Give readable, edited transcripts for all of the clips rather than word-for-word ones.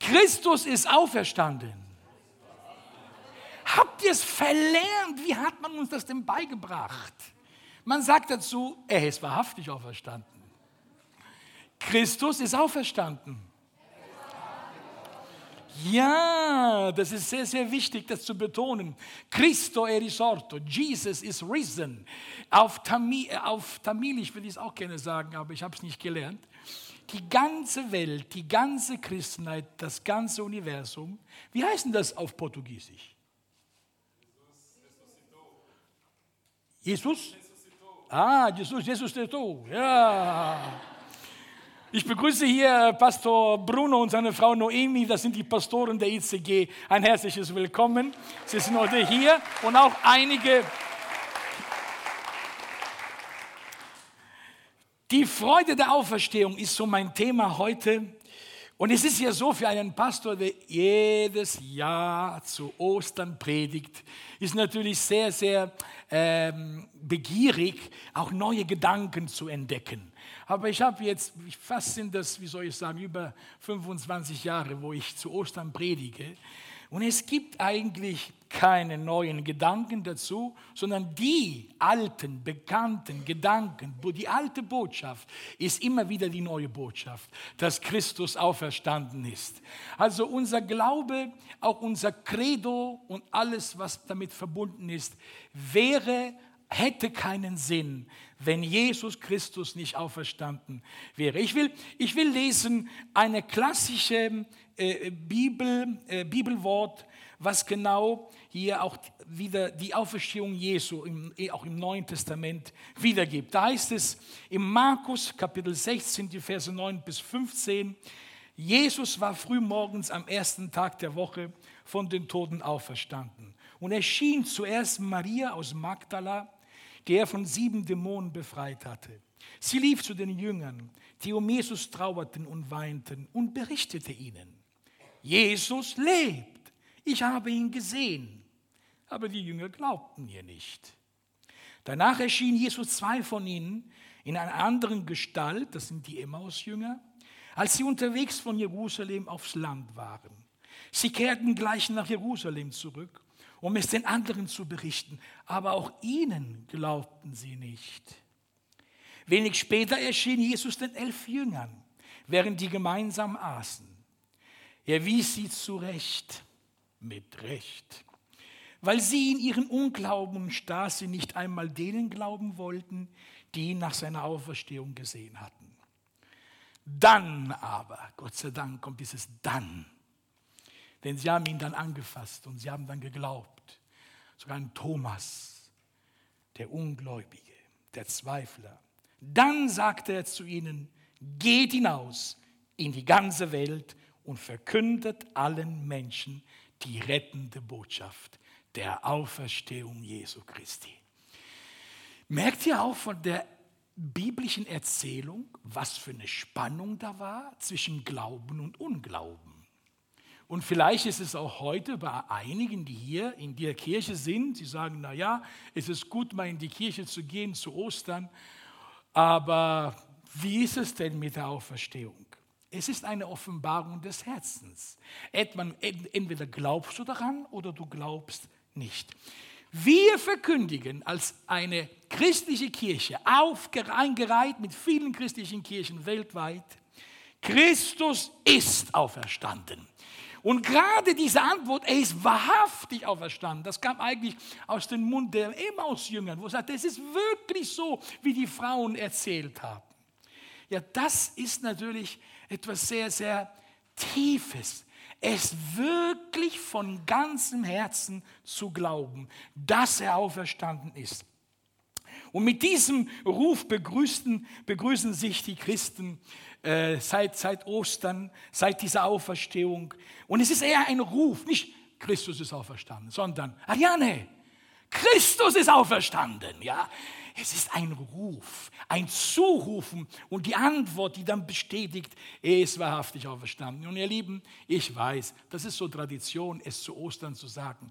Christus ist auferstanden. Habt ihr es verlernt? Wie hat man uns das denn beigebracht? Man sagt dazu, er ist wahrhaftig auferstanden. Christus ist auferstanden. Ja, das ist sehr, sehr wichtig, das zu betonen. Cristo è risorto. Jesus is risen. Auf Tamilisch will ich es auch gerne sagen, aber ich habe es nicht gelernt. Die ganze Welt, die ganze Christenheit, das ganze Universum, wie heißt denn das auf Portugiesisch? Jesus? Jesus ressuscitou. Ja. Ich begrüße hier Pastor Bruno und seine Frau Noemi, das sind die Pastoren der ICG. Ein herzliches Willkommen. Sie sind heute hier und auch einige. Die Freude der Auferstehung ist so mein Thema heute. Und es ist ja so, für einen Pastor, der jedes Jahr zu Ostern predigt, ist natürlich sehr, sehr begierig, auch neue Gedanken zu entdecken. Aber ich habe jetzt, fast sind das, wie soll ich sagen, über 25 Jahre, wo ich zu Ostern predige. Und es gibt eigentlich keine neuen Gedanken dazu, sondern die alten, bekannten Gedanken, die alte Botschaft ist immer wieder die neue Botschaft, dass Christus auferstanden ist. Also unser Glaube, auch unser Credo und alles, was damit verbunden ist, hätte keinen Sinn, wenn Jesus Christus nicht auferstanden wäre. Ich will lesen eine klassische Bibelwort, was genau hier auch wieder die Auferstehung Jesu auch im Neuen Testament wiedergibt. Da heißt es im Markus Kapitel 16, die Verse 9 bis 15, Jesus war frühmorgens am ersten Tag der Woche von den Toten auferstanden und erschien zuerst Maria aus Magdala, die er von 7 Dämonen befreit hatte. Sie lief zu den Jüngern, die um Jesus trauerten und weinten, und berichtete ihnen: Jesus lebt, ich habe ihn gesehen. Aber die Jünger glaubten ihr nicht. Danach erschien Jesus 2 von ihnen in einer anderen Gestalt, das sind die Emmaus-Jünger, als sie unterwegs von Jerusalem aufs Land waren. Sie kehrten gleich nach Jerusalem zurück, um es den anderen zu berichten. Aber auch ihnen glaubten sie nicht. Wenig später erschien Jesus den 11 Jüngern, während die gemeinsam aßen. Er wies sie zurecht, mit Recht, weil sie in ihren Unglauben und Starrsinn nicht einmal denen glauben wollten, die ihn nach seiner Auferstehung gesehen hatten. Dann aber, Gott sei Dank kommt dieses Dann, denn sie haben ihn dann angefasst und sie haben dann geglaubt. Sogar ein Thomas, der Ungläubige, der Zweifler. Dann sagte er zu ihnen: Geht hinaus in die ganze Welt und verkündet allen Menschen die rettende Botschaft der Auferstehung Jesu Christi. Merkt ihr auch von der biblischen Erzählung, was für eine Spannung da war zwischen Glauben und Unglauben? Und vielleicht ist es auch heute bei einigen, die hier in der Kirche sind, sie sagen, naja, es ist gut, mal in die Kirche zu gehen zu Ostern, aber wie ist es denn mit der Auferstehung? Es ist eine Offenbarung des Herzens. Entweder glaubst du daran oder du glaubst nicht. Wir verkündigen als eine christliche Kirche, eingereiht mit vielen christlichen Kirchen weltweit, Christus ist auferstanden. Und gerade diese Antwort, er ist wahrhaftig auferstanden, das kam eigentlich aus dem Mund der Emmaus-Jüngern, wo er sagt, es ist wirklich so, wie die Frauen erzählt haben. Ja, das ist natürlich etwas sehr, sehr Tiefes. Es wirklich von ganzem Herzen zu glauben, dass er auferstanden ist. Und mit diesem Ruf begrüßen sich die Christen seit Ostern, seit dieser Auferstehung. Und es ist eher ein Ruf, nicht Christus ist auferstanden, sondern Ariane, Christus ist auferstanden. Ja? Es ist ein Ruf, ein Zurufen und die Antwort, die dann bestätigt, er ist wahrhaftig auferstanden. Und ihr Lieben, ich weiß, das ist so Tradition, es zu Ostern zu sagen.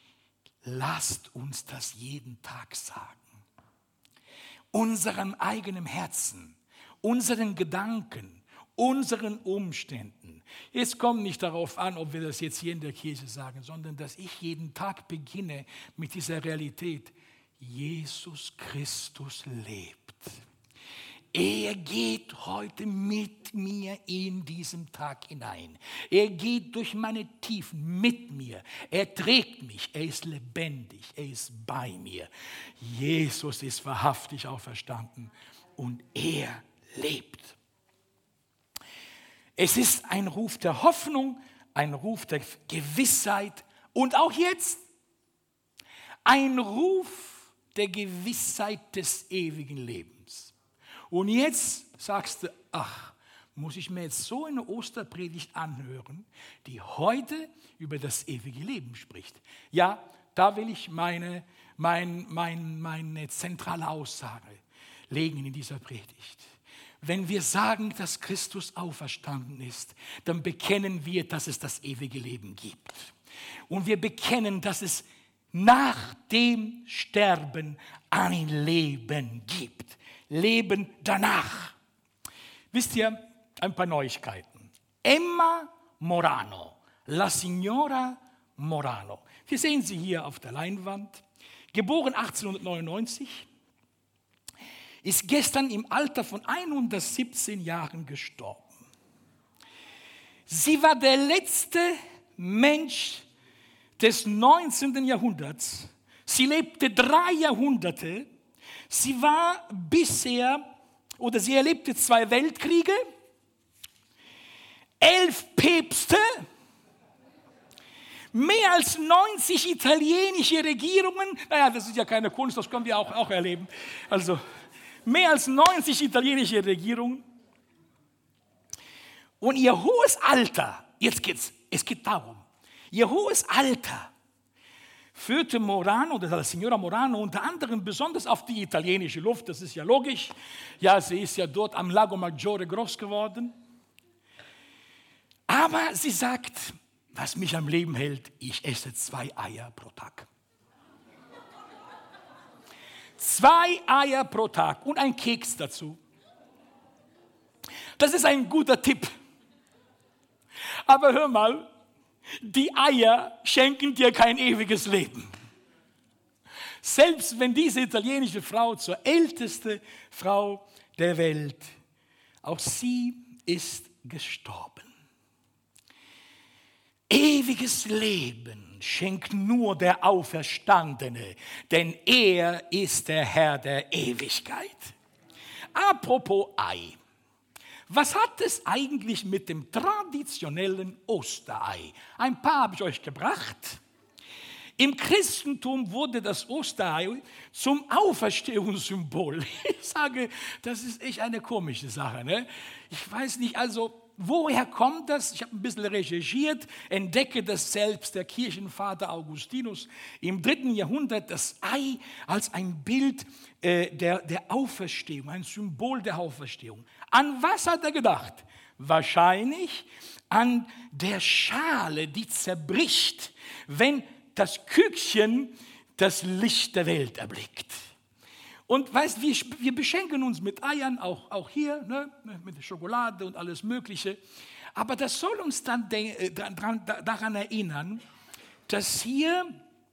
Lasst uns das jeden Tag sagen. Unserem eigenen Herzen, unseren Gedanken, unseren Umständen. Es kommt nicht darauf an, ob wir das jetzt hier in der Kirche sagen, sondern dass ich jeden Tag beginne mit dieser Realität. Jesus Christus lebt. Er geht heute mit mir in diesen Tag hinein. Er geht durch meine Tiefen mit mir. Er trägt mich. Er ist lebendig. Er ist bei mir. Jesus ist wahrhaftig auferstanden und er lebt. Es ist ein Ruf der Hoffnung, ein Ruf der Gewissheit und auch jetzt ein Ruf der Gewissheit des ewigen Lebens. Und jetzt sagst du, ach, muss ich mir jetzt so eine Osterpredigt anhören, die heute über das ewige Leben spricht. Ja, da will ich meine zentrale Aussage legen in dieser Predigt. Wenn wir sagen, dass Christus auferstanden ist, dann bekennen wir, dass es das ewige Leben gibt. Und wir bekennen, dass es nach dem Sterben ein Leben gibt. Leben danach. Wisst ihr, ein paar Neuigkeiten. Emma Morano, La Signora Morano. Wir sehen sie hier auf der Leinwand. Geboren 1899, ist gestern im Alter von 117 Jahren gestorben. Sie war der letzte Mensch des 19. Jahrhunderts. Sie lebte 3 Jahrhunderte. Sie erlebte 2 Weltkriege, 11 Päpste, mehr als 90 italienische Regierungen. Naja, das ist ja keine Kunst, das können wir auch erleben. Also mehr als 90 italienische Regierungen. Und ihr hohes Alter, es geht darum, ihr hohes Alter führte Morano, oder la Signora Morano, unter anderem besonders auf die italienische Luft, das ist ja logisch. Ja, sie ist ja dort am Lago Maggiore groß geworden. Aber sie sagt, was mich am Leben hält, ich esse 2 Eier pro Tag. 2 Eier pro Tag und ein Keks dazu. Das ist ein guter Tipp. Aber hör mal, die Eier schenken dir kein ewiges Leben. Selbst wenn diese italienische Frau zur ältesten Frau der Welt, auch sie ist gestorben. Ewiges Leben schenkt nur der Auferstandene, denn er ist der Herr der Ewigkeit. Apropos Ei. Was hat es eigentlich mit dem traditionellen Osterei? Ein paar habe ich euch gebracht. Im Christentum wurde das Osterei zum Auferstehungssymbol. Ich sage, das ist echt eine komische Sache. Ne? Ich weiß nicht, also woher kommt das? Ich habe ein bisschen recherchiert, entdecke, dass selbst der Kirchenvater Augustinus im 3. Jahrhundert das Ei als ein Bild der Auferstehung, ein Symbol der Auferstehung. An was hat er gedacht? Wahrscheinlich an der Schale, die zerbricht, wenn das Küken das Licht der Welt erblickt. Und weißt, wir beschenken uns mit Eiern, auch hier, ne, mit der Schokolade und alles Mögliche. Aber das soll uns dann daran erinnern, dass hier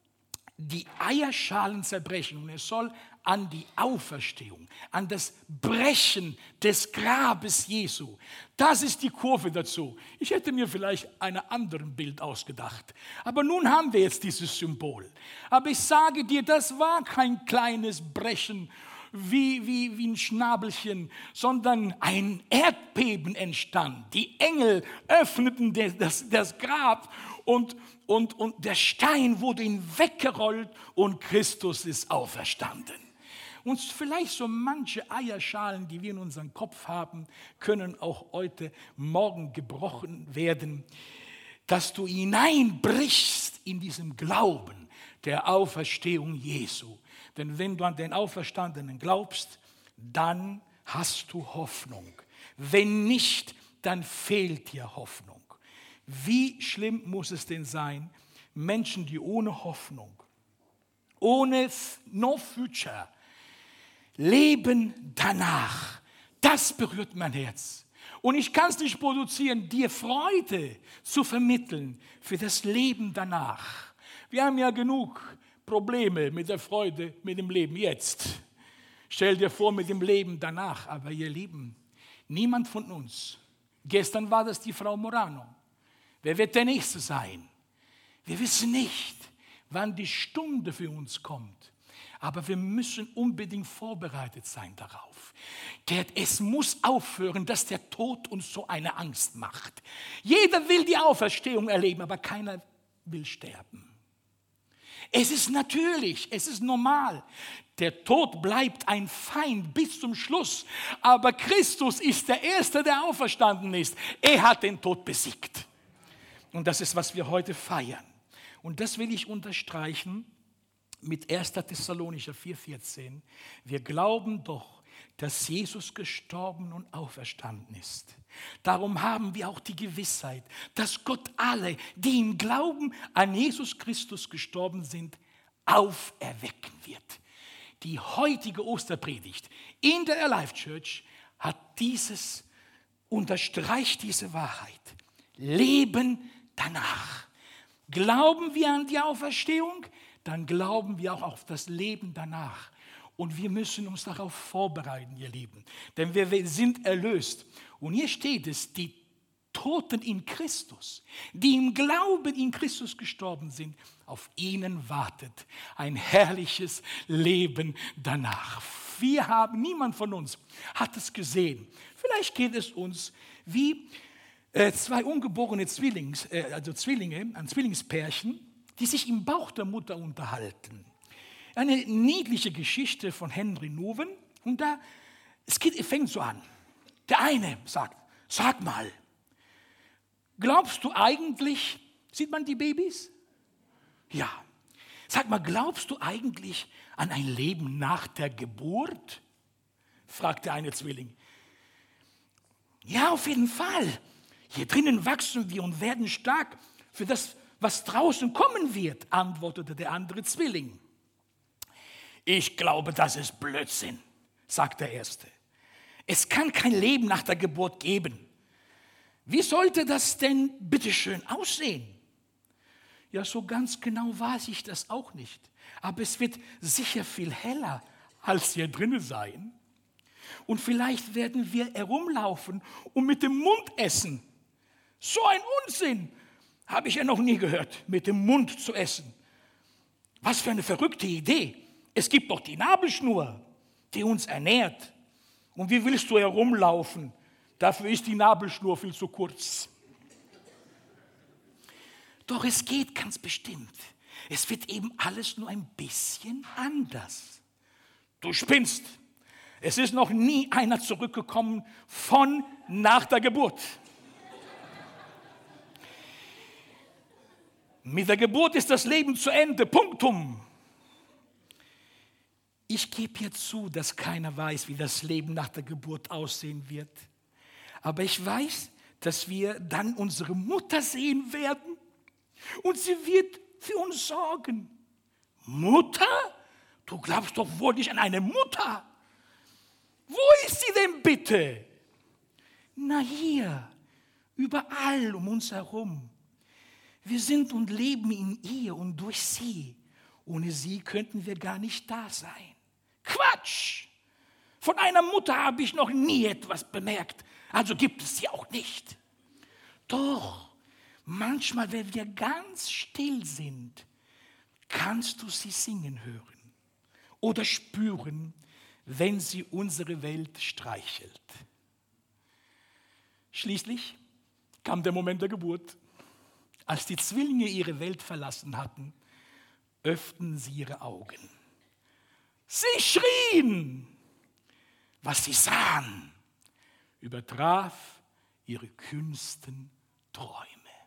die Eierschalen zerbrechen. Und es soll an die Auferstehung, an das Brechen des Grabes Jesu. Das ist die Kurve dazu. Ich hätte mir vielleicht ein anderes Bild ausgedacht. Aber nun haben wir jetzt dieses Symbol. Aber ich sage dir, das war kein kleines Brechen wie ein Schnabelchen, sondern ein Erdbeben entstand. Die Engel öffneten das Grab und der Stein wurde hinweggerollt und Christus ist auferstanden. Und vielleicht so manche Eierschalen, die wir in unserem Kopf haben, können auch heute Morgen gebrochen werden, dass du hineinbrichst in diesem Glauben der Auferstehung Jesu. Denn wenn du an den Auferstandenen glaubst, dann hast du Hoffnung. Wenn nicht, dann fehlt dir Hoffnung. Wie schlimm muss es denn sein, Menschen, die ohne Hoffnung, ohne no future, leben danach. Das berührt mein Herz. Und ich kann es nicht produzieren, dir Freude zu vermitteln für das Leben danach. Wir haben ja genug Probleme mit der Freude, mit dem Leben jetzt. Stell dir vor, mit dem Leben danach. Aber ihr Lieben, niemand von uns, gestern war das die Frau Morano. Wer wird der Nächste sein? Wir wissen nicht, wann die Stunde für uns kommt. Aber wir müssen unbedingt vorbereitet sein darauf. Es muss aufhören, dass der Tod uns so eine Angst macht. Jeder will die Auferstehung erleben, aber keiner will sterben. Es ist natürlich, es ist normal. Der Tod bleibt ein Feind bis zum Schluss. Aber Christus ist der Erste, der auferstanden ist. Er hat den Tod besiegt. Und das ist, was wir heute feiern. Und das will ich unterstreichen mit 1. Thessalonicher 4,14. Wir glauben doch, dass Jesus gestorben und auferstanden ist. Darum haben wir auch die Gewissheit, dass Gott alle, die im Glauben an Jesus Christus gestorben sind, auferwecken wird. Die heutige Osterpredigt in der Alive Church unterstreicht diese Wahrheit. Leben danach. Glauben wir an die Auferstehung, dann glauben wir auch auf das Leben danach. Und wir müssen uns darauf vorbereiten, ihr Lieben. Denn wir sind erlöst. Und hier steht es, die Toten in Christus, die im Glauben in Christus gestorben sind, auf ihnen wartet ein herrliches Leben danach. Niemand von uns hat es gesehen. Vielleicht geht es uns wie zwei ungeborene Zwillinge, ein Zwillingspärchen, die sich im Bauch der Mutter unterhalten. Eine niedliche Geschichte von Henry Nouwen. Und es fängt so an. Der eine sagt, sag mal, glaubst du eigentlich, sieht man die Babys? Ja. Sag mal, glaubst du eigentlich an ein Leben nach der Geburt? Fragt der eine Zwilling. Ja, auf jeden Fall. Hier drinnen wachsen wir und werden stark für das, was draußen kommen wird, antwortete der andere Zwilling. Ich glaube, das ist Blödsinn, sagt der Erste. Es kann kein Leben nach der Geburt geben. Wie sollte das denn bitteschön aussehen? Ja, so ganz genau weiß ich das auch nicht. Aber es wird sicher viel heller als hier drinnen sein. Und vielleicht werden wir herumlaufen und mit dem Mund essen. So ein Unsinn habe ich ja noch nie gehört, mit dem Mund zu essen. Was für eine verrückte Idee. Es gibt doch die Nabelschnur, die uns ernährt. Und wie willst du herumlaufen? Dafür ist die Nabelschnur viel zu kurz. Doch es geht ganz bestimmt. Es wird eben alles nur ein bisschen anders. Du spinnst. Es ist noch nie einer zurückgekommen von nach der Geburt. Mit der Geburt ist das Leben zu Ende. Punktum. Ich gebe hier zu, dass keiner weiß, wie das Leben nach der Geburt aussehen wird. Aber ich weiß, dass wir dann unsere Mutter sehen werden und sie wird für uns sorgen. Mutter? Du glaubst doch wohl nicht an eine Mutter. Wo ist sie denn bitte? Na hier, überall um uns herum. Wir sind und leben in ihr und durch sie. Ohne sie könnten wir gar nicht da sein. Quatsch! Von einer Mutter habe ich noch nie etwas bemerkt. Also gibt es sie auch nicht. Doch, manchmal, wenn wir ganz still sind, kannst du sie singen hören oder spüren, wenn sie unsere Welt streichelt. Schließlich kam der Moment der Geburt. Als die Zwillinge ihre Welt verlassen hatten, öffneten sie ihre Augen. Sie schrien. Was sie sahen, übertraf ihre kühnsten Träume.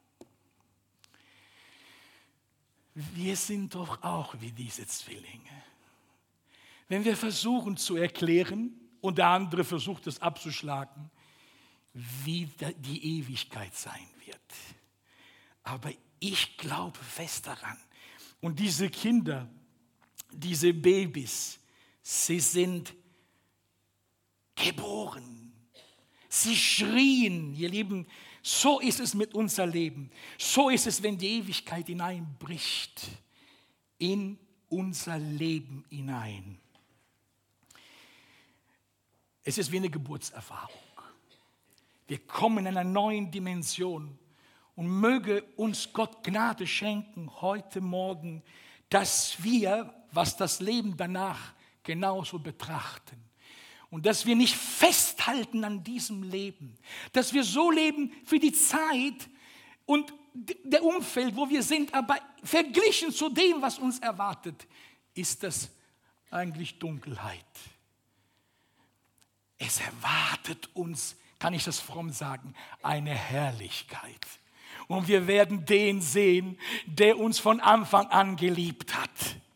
Wir sind doch auch wie diese Zwillinge. Wenn wir versuchen zu erklären und der andere versucht es abzuschlagen, wie die Ewigkeit sein wird. Aber ich glaube fest daran. Und diese Kinder, diese Babys, sie sind geboren. Sie schrien, ihr Lieben, so ist es mit unser Leben. So ist es, wenn die Ewigkeit hineinbricht in unser Leben hinein. Es ist wie eine Geburtserfahrung. Wir kommen in einer neuen Dimension und möge uns Gott Gnade schenken heute Morgen, dass wir, was das Leben danach genauso betrachten. Und dass wir nicht festhalten an diesem Leben. Dass wir so leben für die Zeit und der Umfeld, wo wir sind. Aber verglichen zu dem, was uns erwartet, ist das eigentlich Dunkelheit. Es erwartet uns, kann ich das fromm sagen, eine Herrlichkeit. Und wir werden den sehen, der uns von Anfang an geliebt hat.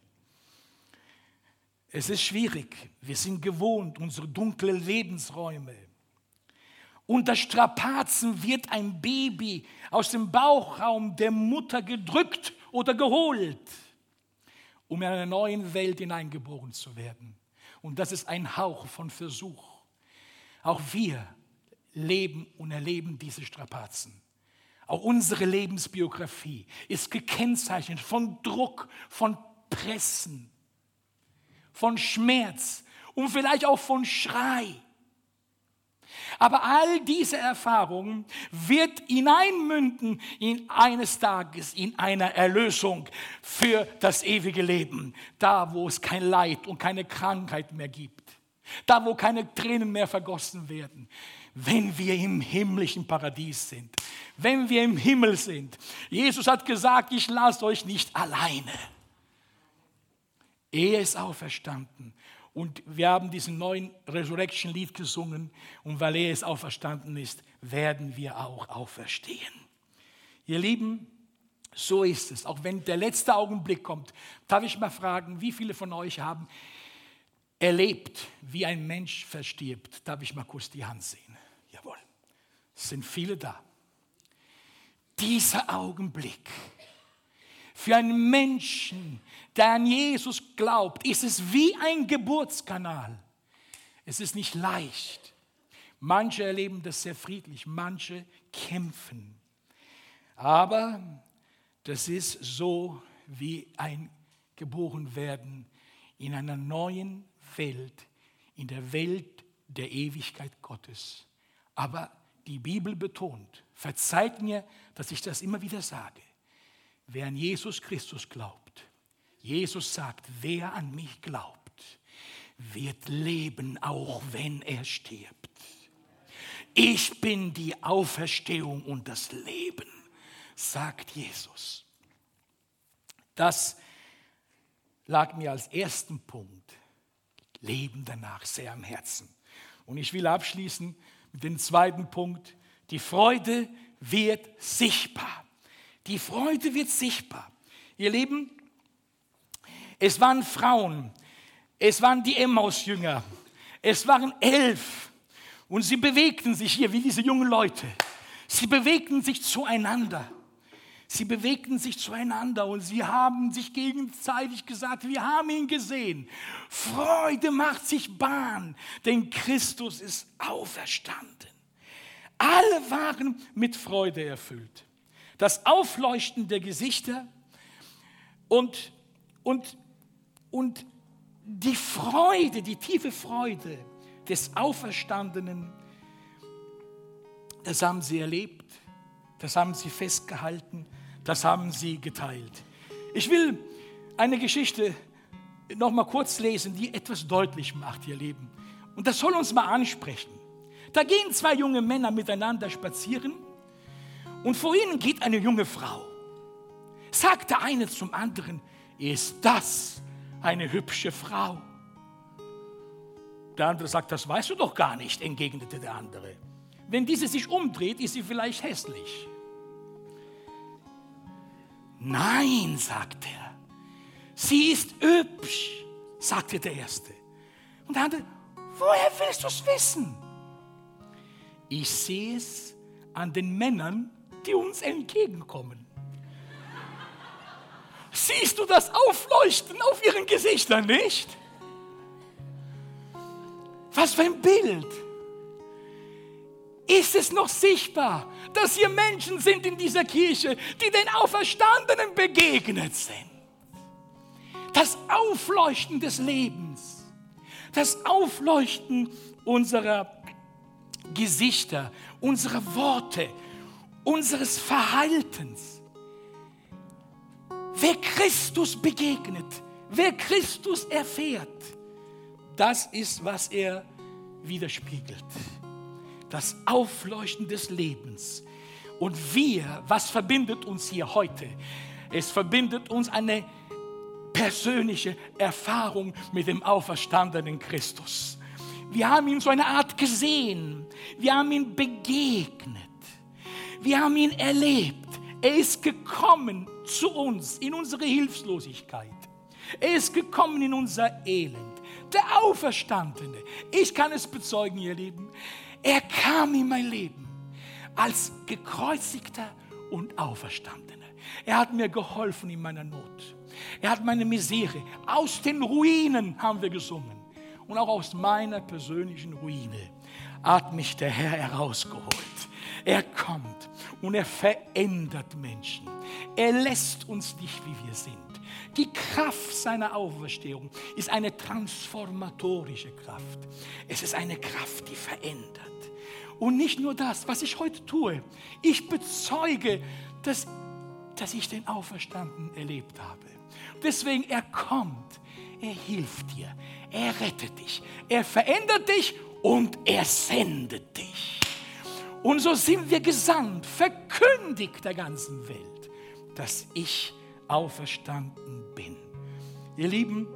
Es ist schwierig. Wir sind gewohnt, unsere dunklen Lebensräume. Unter Strapazen wird ein Baby aus dem Bauchraum der Mutter gedrückt oder geholt, um in eine neue Welt hineingeboren zu werden. Und das ist ein Hauch von Versuch. Auch wir leben und erleben diese Strapazen. Auch unsere Lebensbiografie ist gekennzeichnet von Druck, von Pressen, von Schmerz und vielleicht auch von Schrei. Aber all diese Erfahrungen wird hineinmünden in eines Tages in einer Erlösung für das ewige Leben. Da, wo es kein Leid und keine Krankheit mehr gibt. Da, wo keine Tränen mehr vergossen werden. Wenn wir im himmlischen Paradies sind. Wenn wir im Himmel sind. Jesus hat gesagt, ich lasse euch nicht alleine. Er ist auferstanden. Und wir haben diesen neuen Resurrection-Lied gesungen. Und weil er es auferstanden ist, werden wir auch auferstehen. Ihr Lieben, so ist es. Auch wenn der letzte Augenblick kommt, darf ich mal fragen, wie viele von euch haben erlebt, wie ein Mensch verstirbt? Darf ich mal kurz die Hand sehen? Jawohl, es sind viele da. Dieser Augenblick. Für einen Menschen, der an Jesus glaubt, ist es wie ein Geburtskanal. Es ist nicht leicht. Manche erleben das sehr friedlich, manche kämpfen. Aber das ist so wie ein Geborenwerden in einer neuen Welt, in der Welt der Ewigkeit Gottes. Aber die Bibel betont, verzeiht mir, dass ich das immer wieder sage, wer an Jesus Christus glaubt, Jesus sagt, wer an mich glaubt, wird leben, auch wenn er stirbt. Ich bin die Auferstehung und das Leben, sagt Jesus. Das lag mir als ersten Punkt, Leben danach, sehr am Herzen. Und ich will abschließen mit dem zweiten Punkt, die Freude wird sichtbar. Die Freude wird sichtbar. Ihr Lieben, es waren Frauen, es waren die Emmaus-Jünger, es waren 11 und sie bewegten sich hier wie diese jungen Leute. Sie bewegten sich zueinander. Sie bewegten sich zueinander und sie haben sich gegenseitig gesagt, wir haben ihn gesehen. Freude macht sich Bahn, denn Christus ist auferstanden. Alle waren mit Freude erfüllt. Das Aufleuchten der Gesichter und die Freude, die tiefe Freude des Auferstandenen, das haben sie erlebt, das haben sie festgehalten, das haben sie geteilt. Ich will eine Geschichte noch mal kurz lesen, die etwas deutlich macht, ihr Lieben. Und das soll uns mal ansprechen. Da gehen zwei junge Männer miteinander spazieren und vor ihnen geht eine junge Frau. Sagt der eine zum anderen, ist das eine hübsche Frau? Der andere sagt, das weißt du doch gar nicht, entgegnete der andere. Wenn diese sich umdreht, ist sie vielleicht hässlich. Nein, sagt er, sie ist hübsch, sagte der Erste. Und der andere, woher willst du es wissen? Ich sehe es an den Männern, die uns entgegenkommen. Siehst du das Aufleuchten auf ihren Gesichtern nicht? Was für ein Bild. Ist es noch sichtbar, dass hier Menschen sind in dieser Kirche, die den Auferstandenen begegnet sind? Das Aufleuchten des Lebens, das Aufleuchten unserer Gesichter, unserer Worte, unseres Verhaltens. Wer Christus begegnet, wer Christus erfährt, das ist, was er widerspiegelt. Das Aufleuchten des Lebens. Und wir, was verbindet uns hier heute? Es verbindet uns eine persönliche Erfahrung mit dem auferstandenen Christus. Wir haben ihn so eine Art gesehen. Wir haben ihn begegnet. Wir haben ihn erlebt. Er ist gekommen zu uns in unsere Hilflosigkeit. Er ist gekommen in unser Elend. Der Auferstandene. Ich kann es bezeugen, ihr Lieben. Er kam in mein Leben als gekreuzigter und Auferstandener. Er hat mir geholfen in meiner Not. Er hat meine Misere aus den Ruinen, haben wir gesungen. Und auch aus meiner persönlichen Ruine hat mich der Herr herausgeholt. Er kommt und er verändert Menschen. Er lässt uns nicht, wie wir sind. Die Kraft seiner Auferstehung ist eine transformatorische Kraft. Es ist eine Kraft, die verändert. Und nicht nur das, was ich heute tue. Ich bezeuge, dass ich den Auferstandenen erlebt habe. Deswegen, er kommt, er hilft dir, er rettet dich, er verändert dich und er sendet dich. Und so sind wir gesandt, verkündigt der ganzen Welt, dass ich auferstanden bin. Ihr Lieben,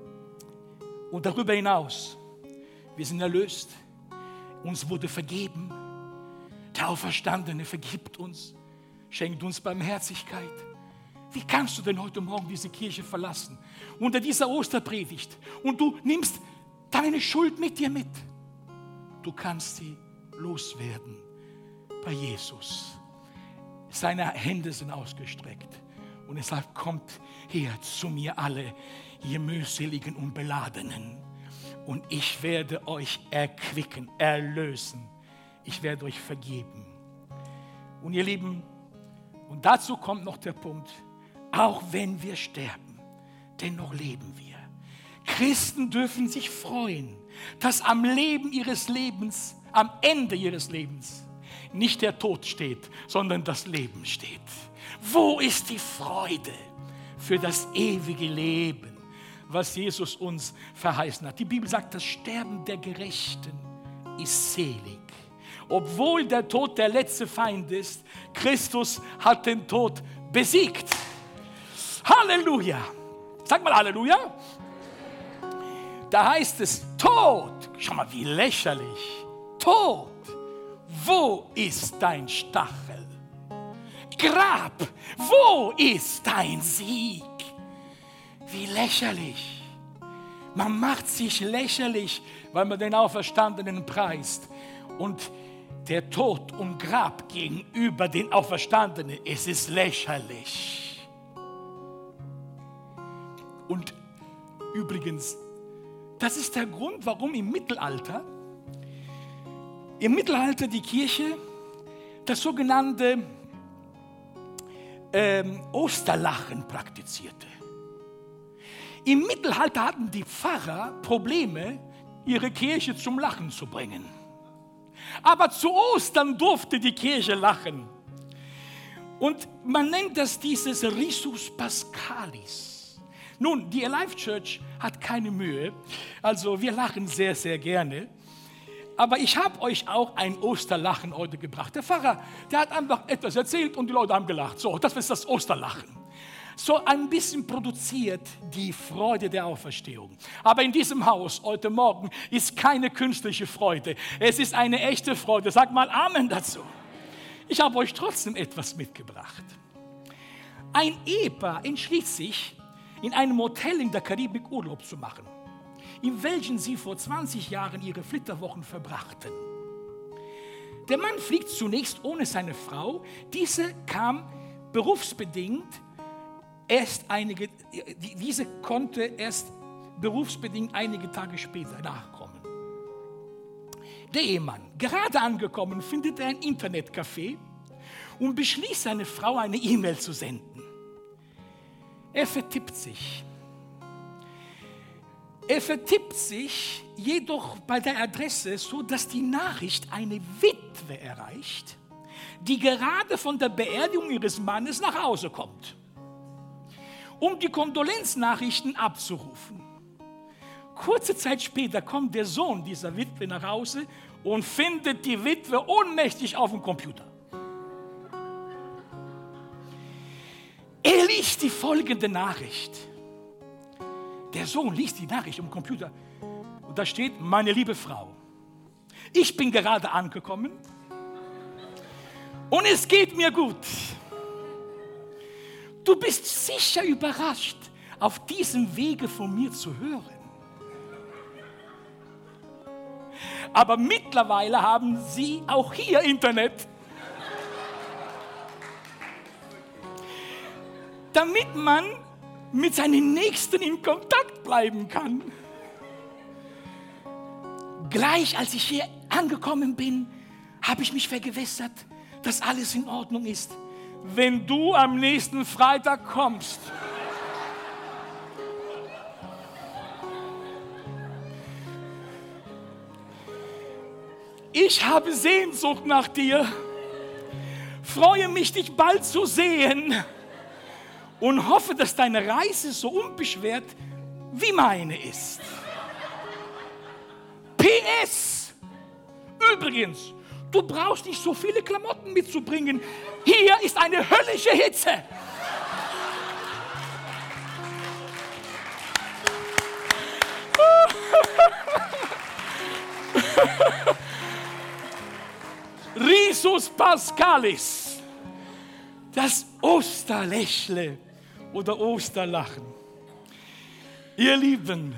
und darüber hinaus, wir sind erlöst, uns wurde vergeben, der Auferstandene vergibt uns, schenkt uns Barmherzigkeit. Wie kannst du denn heute Morgen diese Kirche verlassen, unter dieser Osterpredigt, und du nimmst deine Schuld mit dir mit? Du kannst sie loswerden bei Jesus. Seine Hände sind ausgestreckt und er sagt, kommt her zu mir alle, ihr mühseligen und Beladenen, und ich werde euch erquicken, erlösen. Ich werde euch vergeben. Und ihr Lieben, und dazu kommt noch der Punkt, auch wenn wir sterben, dennoch leben wir. Christen dürfen sich freuen, dass am Leben ihres Lebens, am Ende ihres Lebens, nicht der Tod steht, sondern das Leben steht. Wo ist die Freude für das ewige Leben, was Jesus uns verheißen hat? Die Bibel sagt, das Sterben der Gerechten ist selig. Obwohl der Tod der letzte Feind ist, Christus hat den Tod besiegt. Halleluja! Sag mal Halleluja! Da heißt es, Tod, schau mal, wie lächerlich. Tod, wo ist dein Stachel? Grab, wo ist dein Sieg? Wie lächerlich. Man macht sich lächerlich, weil man den Auferstandenen preist. Und der Tod und Grab gegenüber den Auferstandenen, es ist lächerlich. Und übrigens, das ist der Grund, warum im Mittelalter die Kirche das sogenannte Osterlachen praktizierte. Im Mittelalter hatten die Pfarrer Probleme, ihre Kirche zum Lachen zu bringen. Aber zu Ostern durfte die Kirche lachen. Und man nennt das dieses Risus Paschalis. Nun, die Alive Church hat keine Mühe. Also wir lachen sehr, sehr gerne. Aber ich habe euch auch ein Osterlachen heute gebracht. Der Pfarrer, der hat einfach etwas erzählt und die Leute haben gelacht. So, das ist das Osterlachen. So ein bisschen produziert die Freude der Auferstehung. Aber in diesem Haus heute Morgen ist keine künstliche Freude. Es ist eine echte Freude. Sag mal Amen dazu. Ich habe euch trotzdem etwas mitgebracht. Ein Ehepaar entschließt sich, in einem Hotel in der Karibik Urlaub zu machen, in welchem sie vor 20 Jahren ihre Flitterwochen verbrachten. Der Mann fliegt zunächst ohne seine Frau. Diese kam berufsbedingt diese konnte erst berufsbedingt einige Tage später nachkommen. Der Ehemann, gerade angekommen, findet er ein Internetcafé und beschließt, seine Frau eine E-Mail zu senden. Er vertippt sich. Er vertippt sich jedoch bei der Adresse, so dass die Nachricht eine Witwe erreicht, die gerade von der Beerdigung ihres Mannes nach Hause kommt, um die Kondolenznachrichten abzurufen. Kurze Zeit später kommt der Sohn dieser Witwe nach Hause und findet die Witwe ohnmächtig auf dem Computer. Er liest die folgende Nachricht. Der Sohn liest die Nachricht am Computer und da steht: Meine liebe Frau, ich bin gerade angekommen und es geht mir gut. Du bist sicher überrascht, auf diesem Wege von mir zu hören. Aber mittlerweile haben Sie auch hier Internet. Damit man mit seinen Nächsten in Kontakt bleiben kann. Gleich als ich hier angekommen bin, habe ich mich vergewissert, dass alles in Ordnung ist. Wenn du am nächsten Freitag kommst, ich habe Sehnsucht nach dir, freue mich, dich bald zu sehen und hoffe, dass deine Reise so unbeschwert wie meine ist. PS. Übrigens, du brauchst nicht so viele Klamotten mitzubringen. Hier ist eine höllische Hitze. Risus Pascalis, das Osterlächle oder Osterlachen. Ihr Lieben,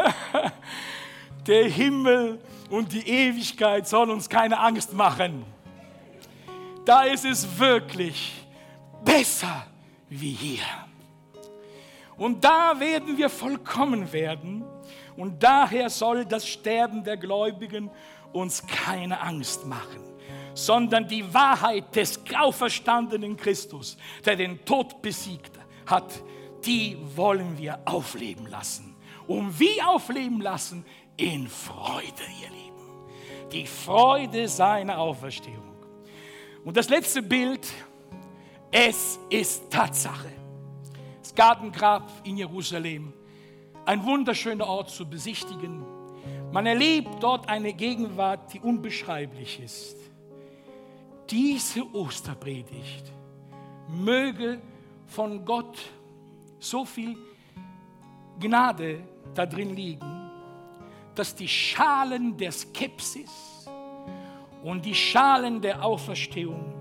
der Himmel und die Ewigkeit soll uns keine Angst machen. Da ist es wirklich besser wie hier. Und da werden wir vollkommen werden. Und daher soll das Sterben der Gläubigen uns keine Angst machen, sondern die Wahrheit des auferstandenen Christus, der den Tod besiegt hat, die wollen wir aufleben lassen. Und wie aufleben lassen? In Freude, ihr Lieben. Die Freude seiner Auferstehung. Und das letzte Bild: Es ist Tatsache. Das Gartengrab in Jerusalem, ein wunderschöner Ort zu besichtigen. Man erlebt dort eine Gegenwart, die unbeschreiblich ist. Diese Osterpredigt möge von Gott so viel Gnade da drin liegen, dass die Schalen der Skepsis und die Schalen der Auferstehung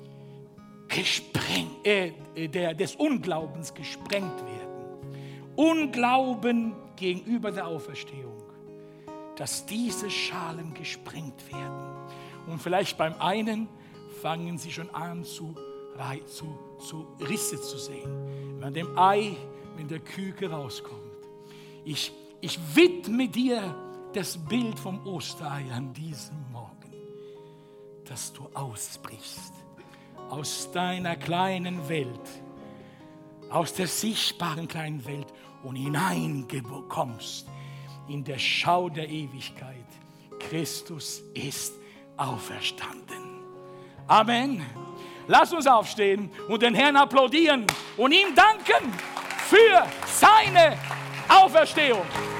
des Unglaubens gesprengt werden. Unglauben gegenüber der Auferstehung, dass diese Schalen gesprengt werden. Und vielleicht beim einen fangen sie schon an zu Risse zu sehen. An dem Ei, wenn der Küke rauskommt. Ich widme dir das Bild vom Osterei an diesem Morgen, dass du ausbrichst aus deiner kleinen Welt, aus der sichtbaren kleinen Welt und hineinkommst in der Schau der Ewigkeit. Christus ist auferstanden. Amen. Lass uns aufstehen und den Herrn applaudieren und ihm danken für seine Auferstehung.